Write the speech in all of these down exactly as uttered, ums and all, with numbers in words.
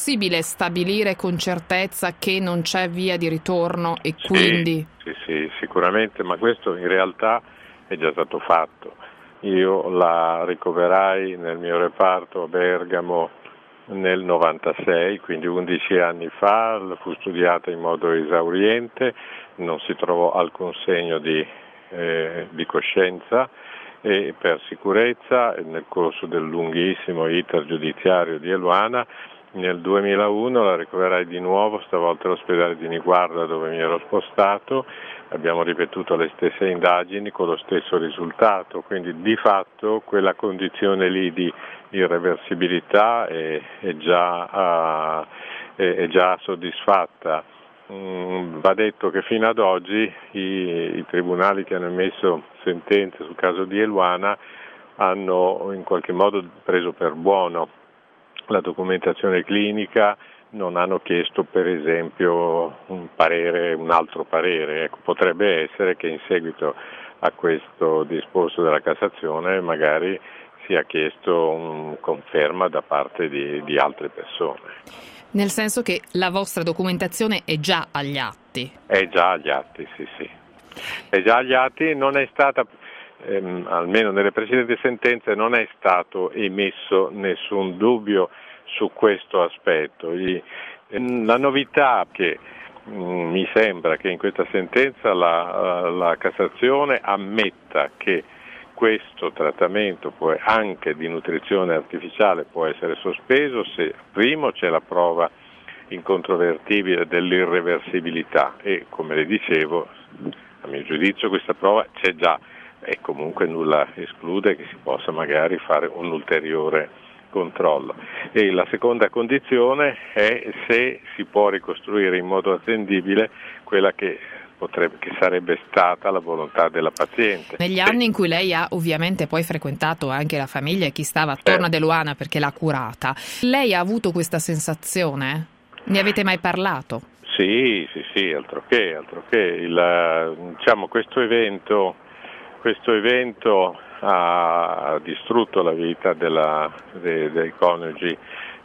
possibile stabilire con certezza che non c'è via di ritorno e Sì, quindi... sì, sì, sicuramente, ma questo in realtà è già stato fatto. Io la ricoverai nel mio reparto a Bergamo nel novantasei, quindi undici anni fa, fu studiata in modo esauriente, non si trovò alcun segno di, eh, di coscienza e per sicurezza nel corso del lunghissimo iter giudiziario di Eluana nel duemilauno la ricoverai di nuovo, stavolta all'ospedale di Niguarda dove mi ero spostato, abbiamo ripetuto le stesse indagini con lo stesso risultato, quindi di fatto quella condizione lì di irreversibilità è, è, già, uh, è, è già soddisfatta. Mm, va detto che fino ad oggi i, i tribunali che hanno emesso sentenze sul caso di Eluana hanno in qualche modo preso per buono la documentazione clinica, non hanno chiesto per esempio un parere, un altro parere. Ecco, potrebbe essere che in seguito a questo disposto della Cassazione magari sia chiesto un conferma da parte di, di altre persone. Nel senso che la vostra documentazione è già agli atti? È già agli atti, sì, sì. È già agli atti, non è stata, ehm, almeno nelle precedenti sentenze, non è stato emesso nessun dubbio su questo aspetto. I, la novità che mh, mi sembra che in questa sentenza la, la Cassazione ammetta che questo trattamento può, anche di nutrizione artificiale può essere sospeso se primo c'è la prova incontrovertibile dell'irreversibilità e, come le dicevo, a mio giudizio questa prova c'è già e comunque nulla esclude che si possa magari fare un ulteriore controllo. E la seconda condizione è se si può ricostruire in modo attendibile quella che potrebbe, che sarebbe stata la volontà della paziente. Negli anni in cui lei ha ovviamente poi frequentato anche la famiglia e chi stava attorno certo. ad Eluana perché l'ha curata, lei ha avuto questa sensazione? Ne avete mai parlato? Sì, sì, sì, altro che, altro che. Il, diciamo, questo evento, questo evento ha distrutto la vita della, dei, dei coniugi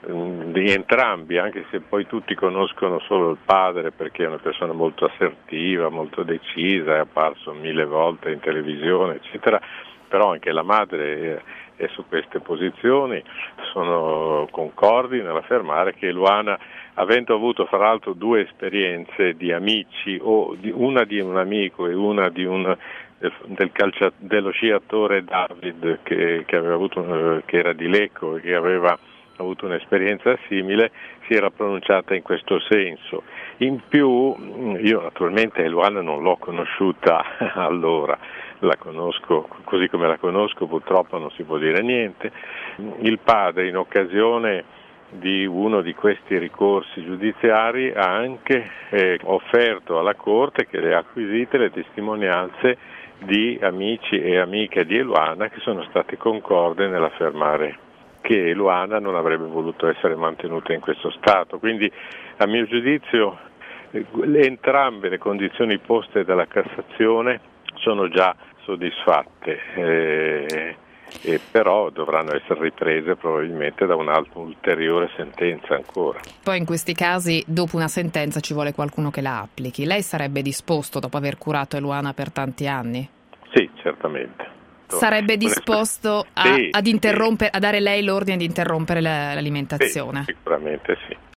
di entrambi, anche se poi tutti conoscono solo il padre perché è una persona molto assertiva, molto decisa, è apparso mille volte in televisione, eccetera, però anche la madre è su queste posizioni, sono concordi nell'affermare che Eluana, avendo avuto fra l'altro due esperienze di amici, o di, una di un amico e una di un del, del calcia, dello sciatore David che, che, aveva avuto, che era di Lecco e che aveva avuto un'esperienza simile, si era pronunciata in questo senso. In più, io naturalmente Eluana non l'ho conosciuta allora, la conosco, così come la conosco purtroppo non si può dire niente. Il padre, in occasione di uno di questi ricorsi giudiziari, ha anche eh, offerto alla Corte che le ha acquisite le testimonianze di amici e amiche di Eluana che sono state concorde nell'affermare che Eluana non avrebbe voluto essere mantenuta in questo stato. Quindi, a mio giudizio, le, entrambe le condizioni poste dalla Cassazione sono già soddisfatte, eh, e però dovranno essere riprese probabilmente da un'altra ulteriore sentenza ancora. Poi in questi casi, dopo una sentenza, ci vuole qualcuno che la applichi. Lei sarebbe disposto, dopo aver curato Eluana per tanti anni? Sì, certamente. Sarebbe disposto a, sì, ad interrompere, sì. a dare lei l'ordine di interrompere la, l'alimentazione? Sì, sicuramente sì.